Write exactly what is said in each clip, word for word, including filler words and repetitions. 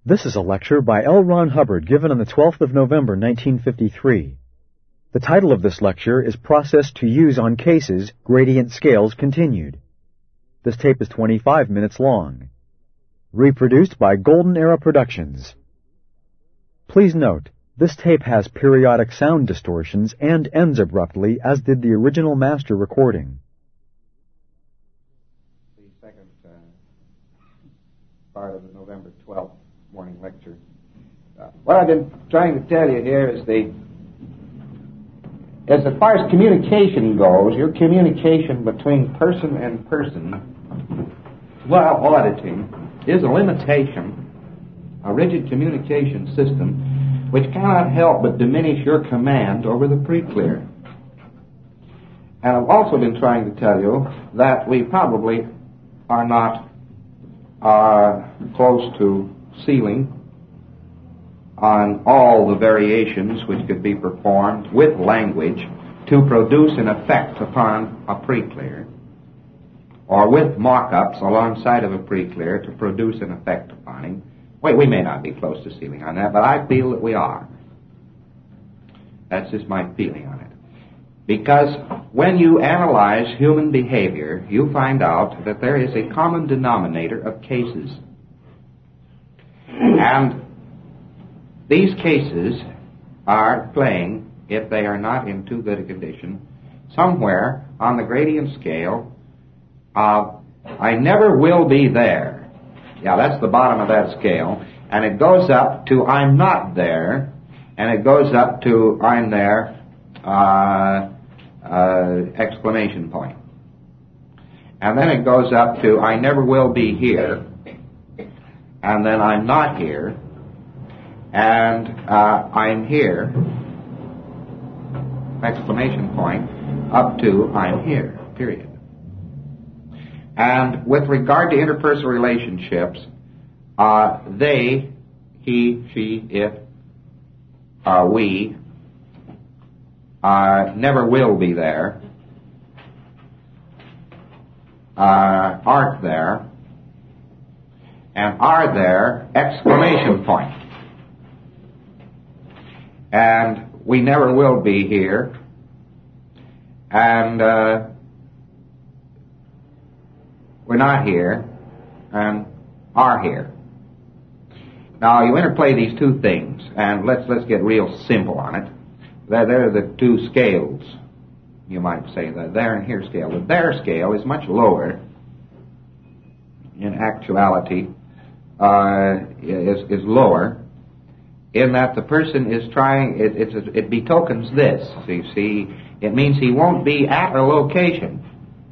This is a lecture by L. Ron Hubbard given on the twelfth of November, nineteen fifty-three. The title of this lecture is Process to Use on Cases, Gradient Scales Continued. This tape is twenty-five minutes long. Reproduced by Golden Era Productions. Please note, this tape has periodic sound distortions and ends abruptly, as did the original master recording. The second uh, part of the November twelfth morning lecture. Uh, what I've been trying to tell you here is the, as far as communication goes, your communication between person and person while auditing is a limitation, a rigid communication system which cannot help but diminish your command over the pre-clear. And I've also been trying to tell you that we probably are not uh, close to ceiling on all the variations which could be performed with language to produce an effect upon a pre-clear, or with mock-ups alongside of a pre-clear to produce an effect upon him. Wait, we may not be close to ceiling on that, but I feel that we are. That's just my feeling on it. Because when you analyze human behavior, you find out that there is a common denominator of cases. And these cases are playing, if they are not in too good a condition, somewhere on the gradient scale of I never will be there. Yeah, that's the bottom of that scale. And it goes up to I'm not there. And it goes up to I'm there, uh, uh, exclamation point. And then it goes up to I never will be here. And then I'm not here. And uh, I'm here, exclamation point, up to I'm here, period. And with regard to interpersonal relationships, uh, they, he, she, it, uh, we, uh, never will be there, uh, aren't there, and are there, exclamation point. And we never will be here, and uh, we're not here, and are here. Now you interplay these two things, and let's let's get real simple on it. They're, they're the two scales, you might say, the there and here scale. The there scale is much lower in actuality, uh, is is lower, in that the person is trying, it, it's, it betokens this, you see. It means he won't be at a location,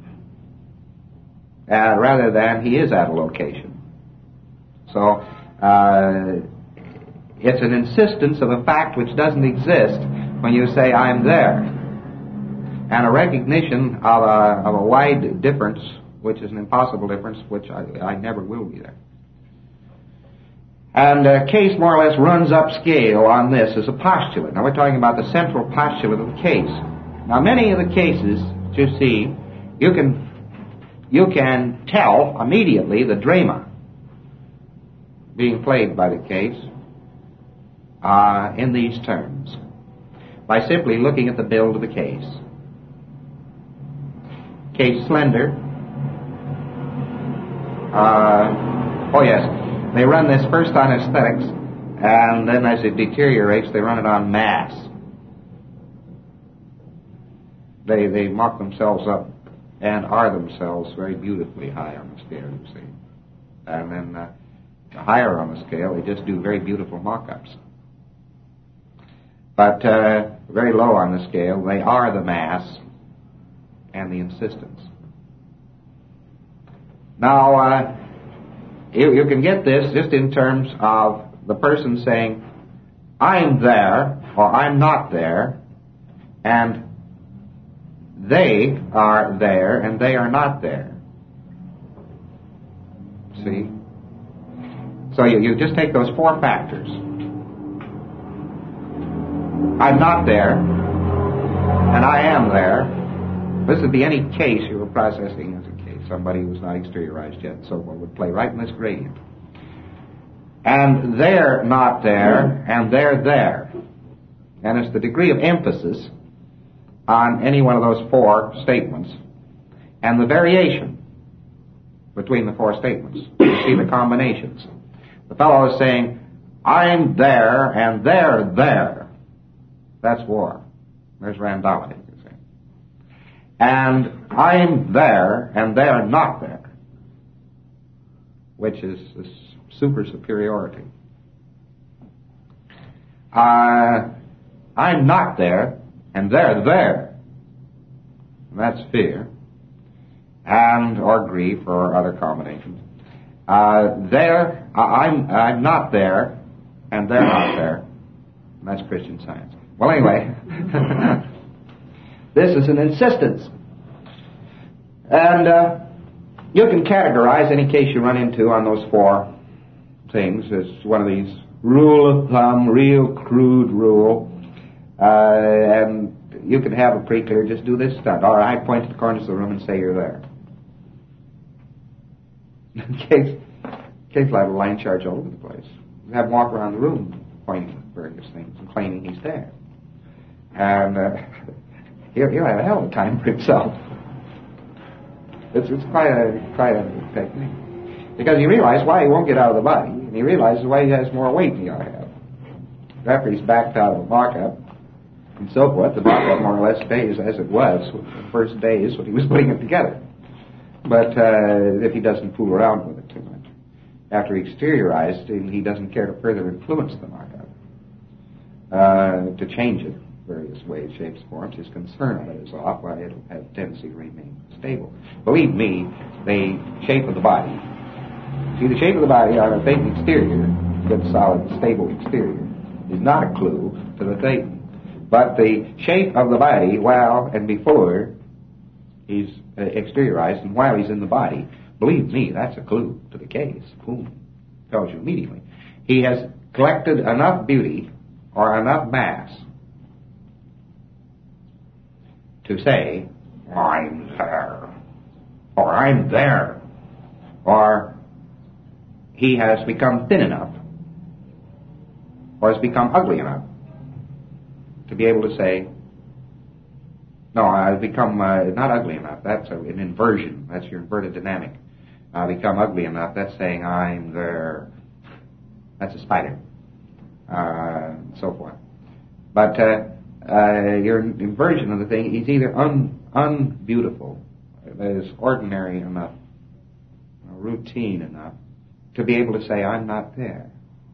uh, rather than he is at a location. So, uh, it's an insistence of a fact which doesn't exist when you say, I'm there. And a recognition of a, of a wide difference, which is an impossible difference, which I, I never will be there. And a case more or less runs upscale on this as a postulate. Now we're talking about the central postulate of the case. Now many of the cases, you see, you can you can tell immediately the drama being played by the case uh, in these terms by simply looking at the build of the case. Case slender. Uh, oh yes. They run this first on aesthetics, and then as it deteriorates, they run it on mass. They they mock themselves up and are themselves very beautifully high on the scale, you see. And then uh, higher on the scale, they just do very beautiful mock-ups. But uh, very low on the scale, they are the mass and the insistence. Now, uh, You, you can get this just in terms of the person saying, I'm there, or I'm not there, and they are there, and they are not there. See? So you, you just take those four factors. I'm not there, and I am there. This would be any case you were processing as a case. Somebody who's not exteriorized yet, so one would play right in this gradient. and they're not there, and they're there. And it's the degree of emphasis on any one of those four statements, and the variation between the four statements. You see the combinations. The fellow is saying, I'm there, and they're there. That's war. There's randolity, you see. And I'm there, and they're not there, which is this super superiority. Uh, I'm not there, and they're there. And that's fear, and or grief, or other combinations. Uh, there, uh, I'm I'm not there, and they're not there. And that's Christian Science. Well, anyway, this is an insistence, and uh, you can categorize any case you run into on those four things as one of these rule of thumb, real crude rule, uh, and you can have a pretty clear, just do this stuff. All right, point to the corners of the room and say you're there. In case, in case I have a line charge all over the place. Have him walk around the room pointing at various things and claiming he's there. And uh, he'll, he'll have a hell of a time for himself. It's, it's quite a quite a technique. Because he realizes why he won't get out of the body, and he realizes why he has more weight than he ought to have. After he's backed out of the mock-up and so forth, the mock-up more or less stays as it was the first days when he was putting it together. But uh, if he doesn't fool around with it too much. After he exteriorized, he doesn't care to further influence the mock-up, uh, to change it various ways, shapes, forms. His concern of it is off, while it'll have a tendency to remain stable. Believe me, the shape of the body, see, the shape of the body on a Thetan exterior, good, solid, stable exterior, is not a clue to the Thetan. But the shape of the body, while and before he's uh, exteriorized, and while he's in the body, believe me, that's a clue to the case. Boom. Tells you immediately. He has collected enough beauty or enough mass to say, I'm there, or I'm there, or he has become thin enough, or has become ugly enough to be able to say, no, I've become uh, not ugly enough. That's a, an inversion. That's your inverted dynamic. I become ugly enough. That's saying I'm there. That's a spider, uh, and so forth. But uh, uh, your inversion of the thing is either un unbeautiful, that is ordinary enough, routine enough, to be able to say I'm not there.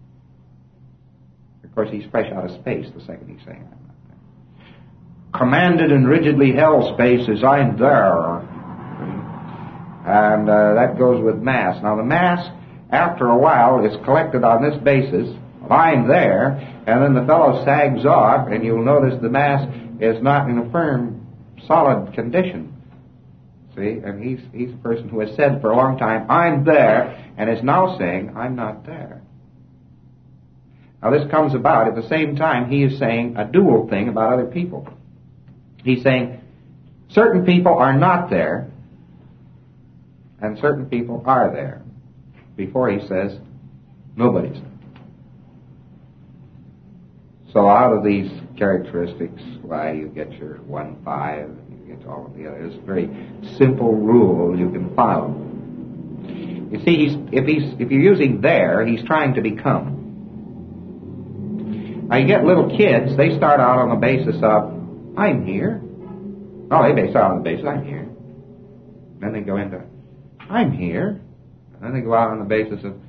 Of course, he's fresh out of space the second he's saying I'm not there. Commanded and rigidly held space is I'm there. And uh, that goes with mass. Now the mass, after a while, is collected on this basis of I'm there, and then the fellow sags off, and you'll notice the mass is not in a firm, solid condition. See? And he's, he's a person who has said for a long time, I'm there, and is now saying, I'm not there. Now this comes about at the same time he is saying a dual thing about other people. He's saying certain people are not there, and certain people are there, before he says nobody's there. So out of these characteristics, why, you get your one five, you get all of the others. It's a very simple rule you can follow. You see, he's, if he's if you're using there, he's trying to become. Now you get little kids, they start out on the basis of I'm here. Oh, they base out on the basis I'm here. Then they go into I'm here. And then they go out on the basis of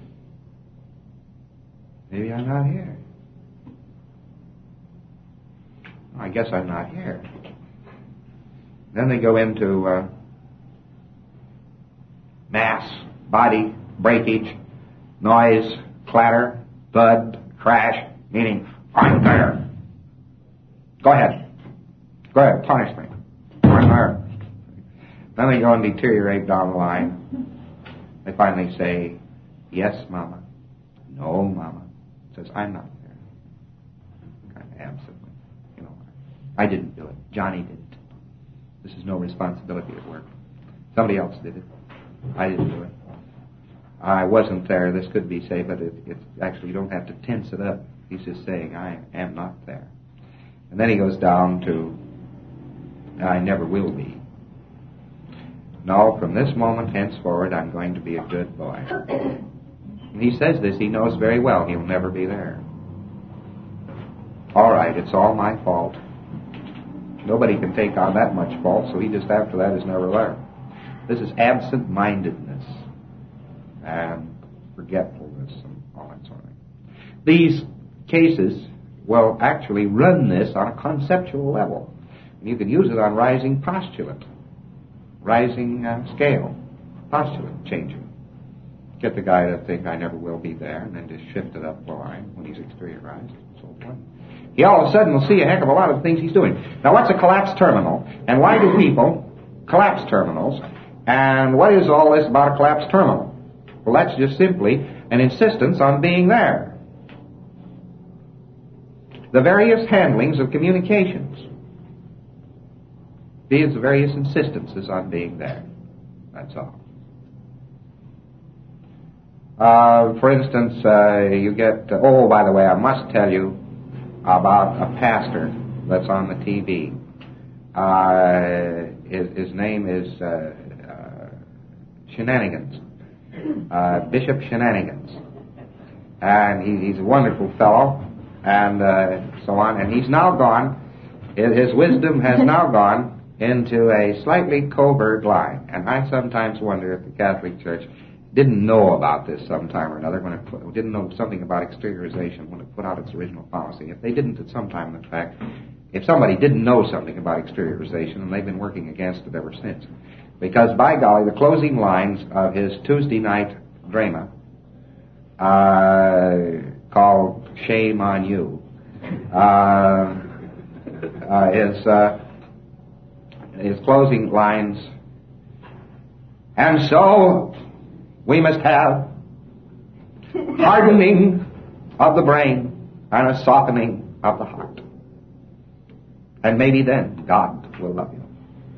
maybe I'm not here. I guess I'm not here. Then they go into uh, mass, body, breakage, noise, clatter, thud, crash, meaning I'm there. Go ahead. Go ahead, punish me. I'm there. Then they go and deteriorate down the line. They finally say, yes, Mama. No, Mama. Says, I'm not there. Kind of absently. You know, I didn't do it. Johnny didn't. This is no responsibility at work. Somebody else did it. I didn't do it. I wasn't there, this could be said, but it, it actually you don't have to tense it up. He's just saying, I am not there. And then he goes down to, I never will be. No, from this moment henceforward, I'm going to be a good boy. And he says this, he knows very well he'll never be there. All right, it's all my fault. Nobody can take on that much fault, so he just after that is never there. This is absent-mindedness and forgetfulness and all that sort of thing. These cases will actually run this on a conceptual level. And you can use it on rising postulate, rising uh, scale, postulate changing. Get the guy to think I never will be there, and then just shift it up the line when he's exteriorized and so forth. He all of a sudden will see a heck of a lot of things he's doing. Now, what's a collapsed terminal? And why do people collapse terminals? And what is all this about a collapsed terminal? Well, that's just simply an insistence on being there. The various handlings of communications. These various insistences on being there. That's all. Uh, for instance, uh, you get, uh, oh, by the way, I must tell you about a pastor that's on the T V. Uh, his, his name is uh, uh, Shenanigans, uh, Bishop Shenanigans. And he, he's a wonderful fellow, and uh, so on. And he's now gone, his, his wisdom has now gone into a slightly covert line. And I sometimes wonder if the Catholic Church didn't know about this sometime or another when it put, didn't know something about exteriorization when it put out its original policy. If they didn't at some time, in fact, if somebody didn't know something about exteriorization, and they've been working against it ever since. Because, by golly, the closing lines of his Tuesday night drama, uh, called Shame on You, uh, uh, his, uh, his closing lines, and so we must have hardening of the brain and a softening of the heart. And maybe then God will love you.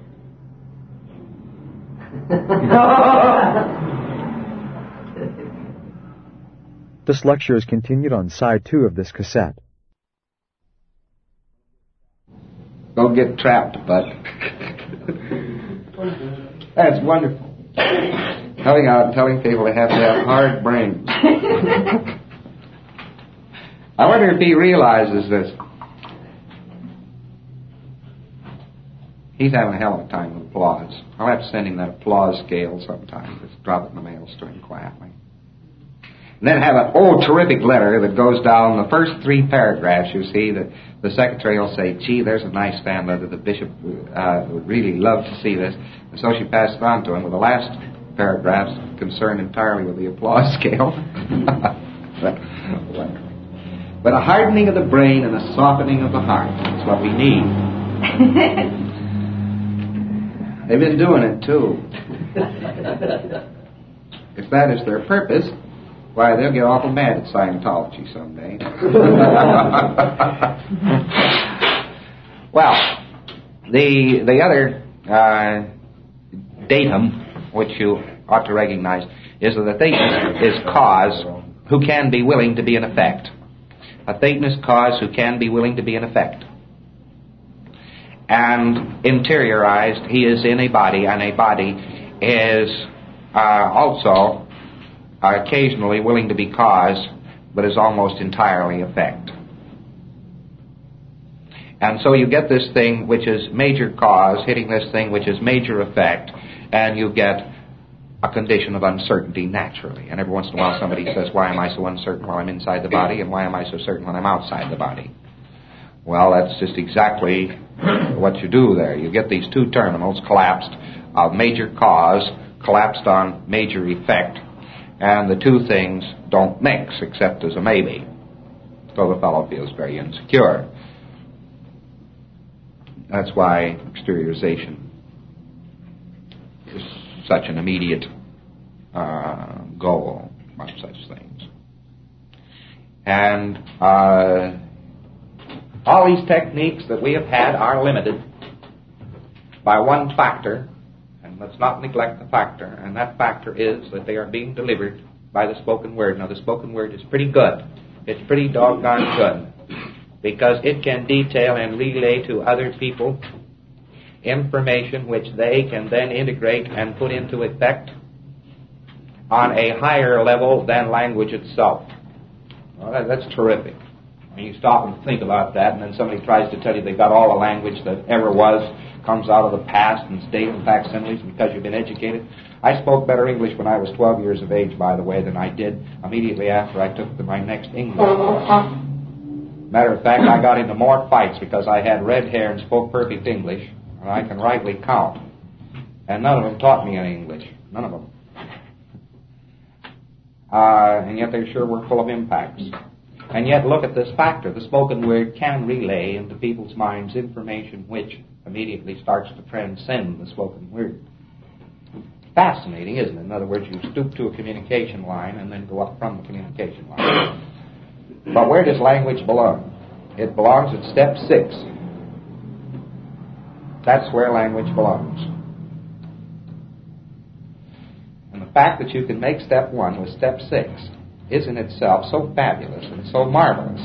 This lecture is continued on side two of this cassette. Don't get trapped, bud. That's wonderful. Coming out and telling people they have to have hard brains. I wonder if he realizes this. He's having a hell of a time with applause. I'll have to send him that applause scale sometime. Just drop it in the mail string quietly. And then have an old terrific letter that goes down the first three paragraphs. You see, that the secretary will say, gee, there's a nice fan letter. The bishop uh, would really love to see this. And so she passed it on to him with the last paragraphs concerned entirely with the applause scale. But a hardening of the brain and a softening of the heart is what we need. They've been doing it, too. If that is their purpose, why, they'll get awful mad at Scientology someday. Well, the the other uh, datum, which you ought to recognize, is that a Thetanist is cause who can be willing to be an effect. A Thetanist cause who can be willing to be an effect. And interiorized, he is in a body, and a body is uh, also uh, occasionally willing to be cause, but is almost entirely effect. And so you get this thing which is major cause hitting this thing which is major effect, and you get a condition of uncertainty naturally. And every once in a while somebody says, why am I so uncertain while I'm inside the body, and why am I so certain when I'm outside the body? Well, that's just exactly what you do there. You get these two terminals collapsed of major cause, collapsed on major effect, and the two things don't mix except as a maybe. So the fellow feels very insecure. That's why exteriorization is such an immediate uh, goal of such things. And uh, all these techniques that we have had are limited by one factor, and let's not neglect the factor, and that factor is that they are being delivered by the spoken word. Now, the spoken word is pretty good. It's pretty doggone good, because it can detail and relay to other people information which they can then integrate and put into effect on a higher level than language itself. Well, that, that's terrific. When you stop and think about that, and then somebody tries to tell you they've got all the language that ever was, comes out of the past and stays in facsimiles because you've been educated. I spoke better English when I was twelve years of age, by the way, than I did immediately after I took the, my next English course. Matter of fact, I got into more fights because I had red hair and spoke perfect English, and I can rightly count. And none of them taught me any English. None of them. Uh, and yet they sure were full of impacts. And yet look at this factor. The spoken word can relay into people's minds information which immediately starts to transcend the spoken word. Fascinating, isn't it? In other words, you stoop to a communication line and then go up from the communication line. But where does language belong? It belongs at step six. That's where language belongs. And the fact that you can make step one with step six is in itself so fabulous and so marvelous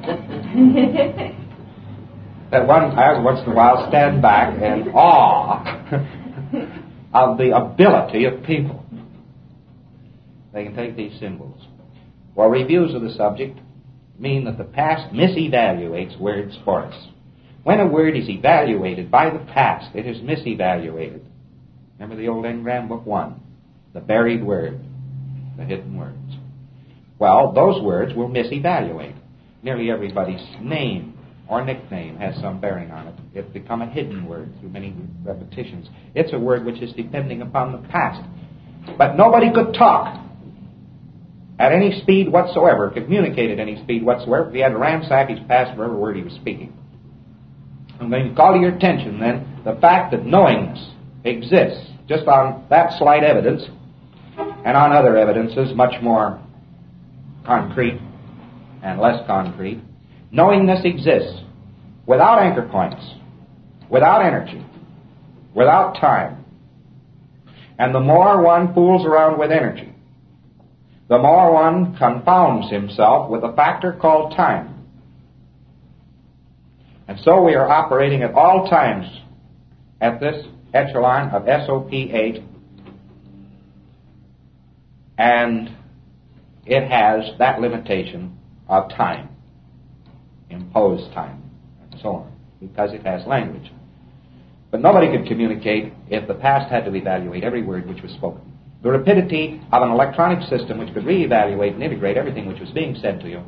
that one, I once in a while stand back in awe of the ability of people. They can take these symbols. Well, reviews of the subject mean that the past misevaluates words for us. When a word is evaluated by the past, it is misevaluated. Remember the old Engram Book One, the buried word, the hidden words. Well, those words will misevaluate. Nearly everybody's name or nickname has some bearing on it. It's become a hidden word through many repetitions. It's a word which is depending upon the past. But nobody could talk at any speed whatsoever, communicate at any speed whatsoever, if he had to ransack his past for every word he was speaking. I'm going to call to your attention, then, the fact that knowingness exists just on that slight evidence, and on other evidences much more concrete and less concrete. Knowingness exists without anchor points, without energy, without time. And the more one fools around with energy, the more one confounds himself with a factor called time. And so we are operating at all times at this echelon of S O P eight, and it has that limitation of time, imposed time, and so on, because it has language. But nobody could communicate if the past had to evaluate every word which was spoken. The rapidity of an electronic system which could reevaluate and integrate everything which was being said to you,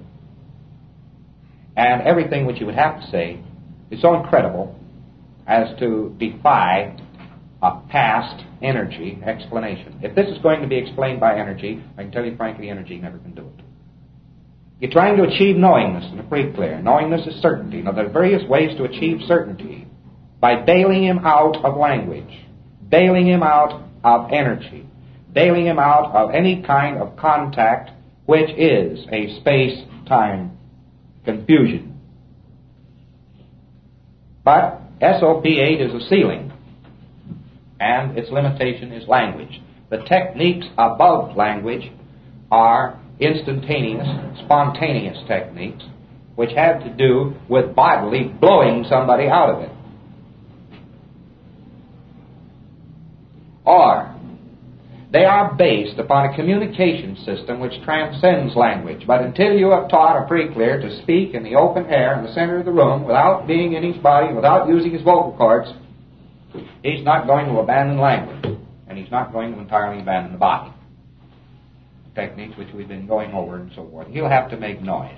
and everything which you would have to say, is so incredible as to defy a past energy explanation. If this is going to be explained by energy, I can tell you frankly, energy never can do it. You're trying to achieve knowingness in a pretty clear. Knowingness is certainty. Now, there are various ways to achieve certainty. By bailing him out of language, bailing him out of energy, bailing him out of any kind of contact which is a space-time confusion. But S O P eight is a ceiling, and its limitation is language. The techniques above language are instantaneous, spontaneous techniques, which have to do with bodily blowing somebody out of it. Or, they are based upon a communication system which transcends language. But until you have taught a pre-clear to speak in the open air in the center of the room without being in his body, without using his vocal cords, he's not going to abandon language, and he's not going to entirely abandon the body. Techniques which we've been going over and so forth. He'll have to make noise,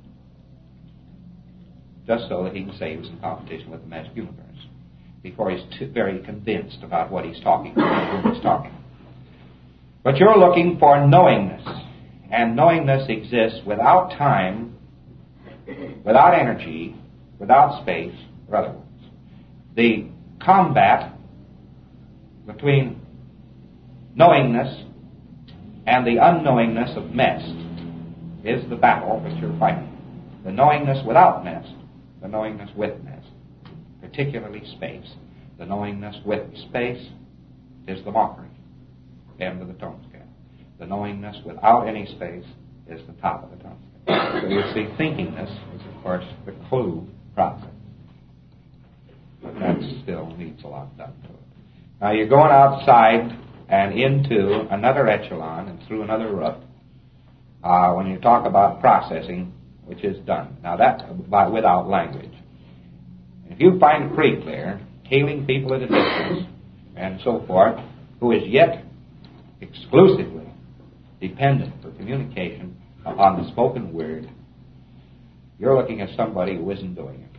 just so that he can say he was in competition with the mass universe before he's too very convinced about what he's talking about, whom he's talking. But you're looking for knowingness, and knowingness exists without time, without energy, without space, or other words. The combat between knowingness and the unknowingness of Mest is the battle which you're fighting. The knowingness without Mest, the knowingness with Mest, particularly space. The knowingness with space is the mockery, end of the tone scale. the knowingness without any space, is the top of the tone scale. So you see, thinkingness is, of course, the clue process. But that still needs a lot done to it. Now you're going outside and into another echelon and through another root uh, when you talk about processing, which is done. Now that by, without language. If you find a free clear, healing people at a distance, and so forth, who is yet exclusively dependent for communication upon the spoken word, you're looking at somebody who isn't doing it.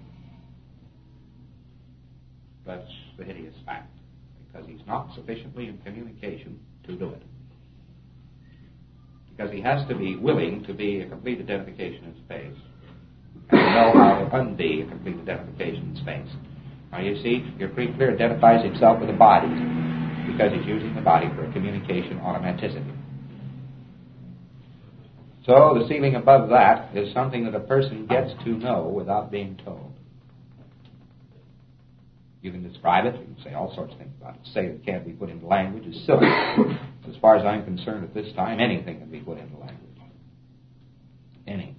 That's the hideous fact, because he's not sufficiently in communication to do it. Because he has to be willing to be a complete identification in space, and to know how to unbe a complete identification in space. Now you see, your free clear identifies himself with the body, because he's using the body for a communication automaticity. So the ceiling above that is something that a person gets to know without being told. You can describe it, you can say all sorts of things about it. To say it can't be put into language is silly. As far as I'm concerned at this time, anything can be put into language. Anything.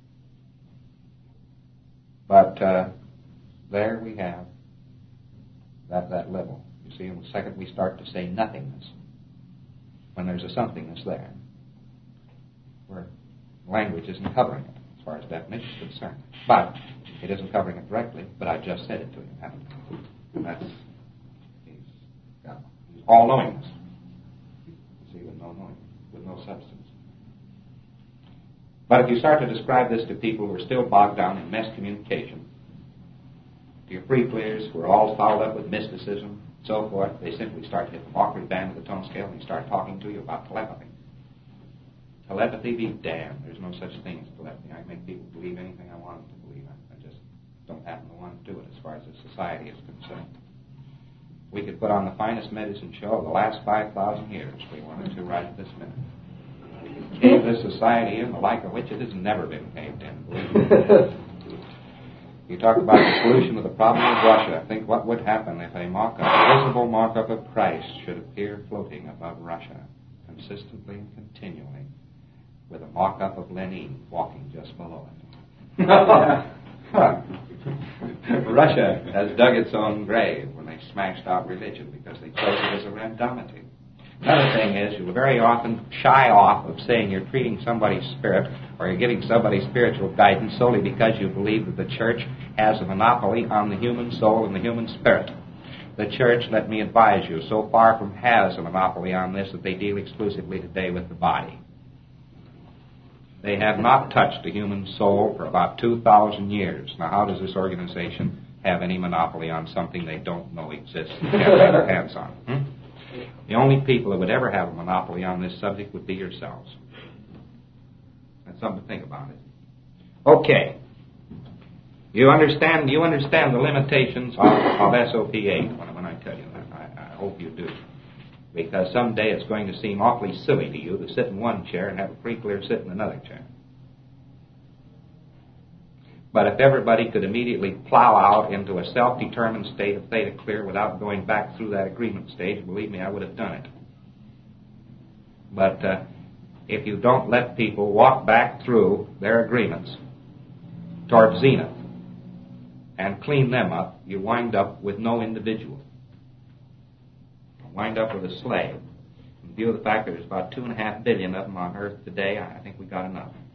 But uh, there we have that, that level. You see, in the second we start to say nothingness, when there's a somethingness there, where language isn't covering it as far as definition is concerned. But it isn't covering it directly, but I just said it to you, haven't I? And that's, he's got he's all knowingness. You see, with no knowing, with no substance. But if you start to describe this to people who are still bogged down in mass communication, to your free clears who are all fouled up with mysticism, so forth, they simply start to hit the awkward band of the tone scale and they start talking to you about telepathy. Telepathy be damned. There's no such thing as telepathy. I can make people believe anything I want them to believe. I just don't happen to want to do it as far as the society is concerned. We could put on the finest medicine show of the last five thousand years if we wanted to right at this minute. We could cave this society in, the like of which it has never been caved in, believe me. You talk about the solution of the problem of Russia. Think what would happen if a mock-up, a visible mock-up of Christ should appear floating above Russia, consistently and continually, with a mock-up of Lenin walking just below it. Russia has dug its own grave when they smashed out religion because they chose it as a randomity. Another thing is, you very often shy off of saying you're treating somebody's spirit or you're giving somebody spiritual guidance solely because you believe that the church has a monopoly on the human soul and the human spirit. The church, let me advise you, so far from has a monopoly on this that they deal exclusively today with the body. They have not touched the human soul for about two thousand years. Now, how does this organization have any monopoly on something they don't know exists and can't lay their hands on? Hmm? The only people that would ever have a monopoly on this subject would be yourselves. That's something to think about it. Okay. You understand You understand the limitations of, of S O P eight when, when I tell you that. I, I hope you do. Because someday it's going to seem awfully silly to you to sit in one chair and have a free clear sit in another chair. But if everybody could immediately plow out into a self-determined state of theta clear without going back through that agreement stage, believe me, I would have done it. But uh, if you don't let people walk back through their agreements toward zenith and clean them up, you wind up with no individual. You wind up with a slave. In view of the fact that there's about two and a half billion of them on Earth today, I think we got enough.